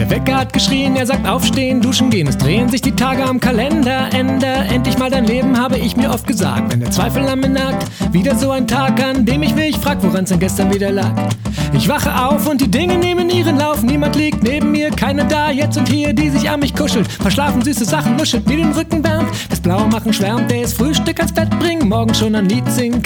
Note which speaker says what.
Speaker 1: Der Wecker hat geschrien, er sagt aufstehen, duschen gehen. Es drehen sich die Tage am Kalender. Endlich mal dein Leben, habe ich mir oft gesagt. Wenn der Zweifel an mir nagt, wieder so ein Tag, an dem ich mich frag, woran's denn gestern wieder lag. Ich wache auf und die Dinge nehmen ihren Lauf. Niemand liegt neben mir, keiner da, jetzt und hier, die sich an mich kuschelt. Verschlafen süße Sachen, nuschelt mir den Rücken wärmt. Das blaue Machen schwärmt, der ist Frühstück ans Bett bringen, morgen schon ein Lied singen.